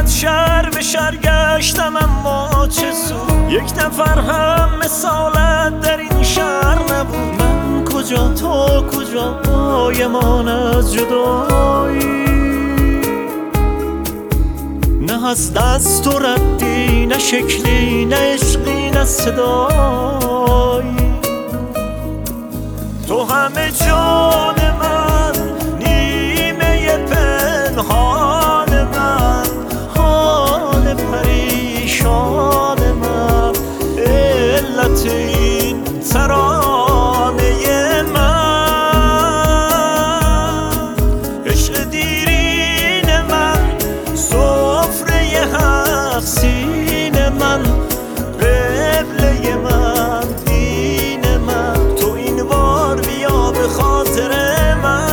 صد شهر به شهر گشتم اما چه سود، یک نفر هم مثالت در این شهر نبود. من کجا تو کجا پایمان از جدایی، نه از دست و ردی، نه شکلی، نه عشقی، نه صدایی. تو همه جان من، نیمه پنهان من، حال پریشان من، علت این ترانه من، عشق دیرین من، سفره حق سین من، قبله من، دین من. تو این بار بیا به خاطر من.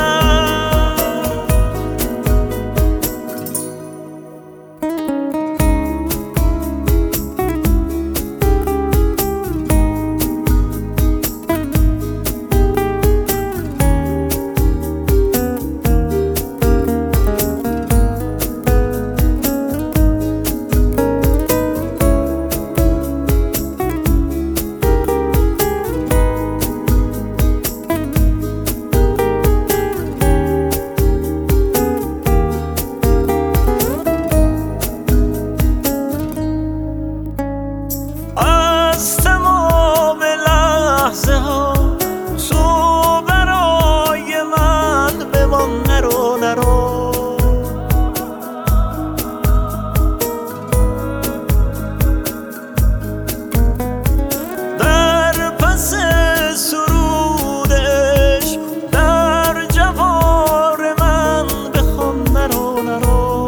از تمام لحظه ها تو برای من بمان، نرو نرو. در پس سرودش در جوار من بخوان، نرو نرو.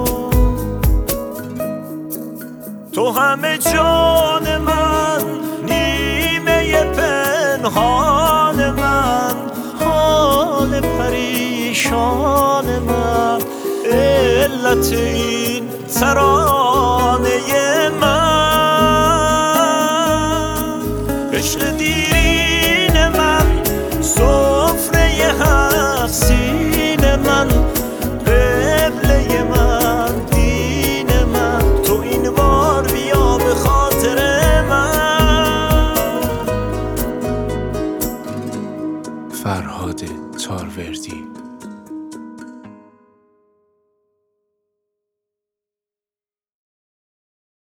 تو همه جان من، نیمه پنهان من، حال پریشان من، علت این ترانه من، عشق دیرین من، سفره حق سین من، قبله من، دین من. تو این بار بیا به خاطر من. فرهاد تاروردی.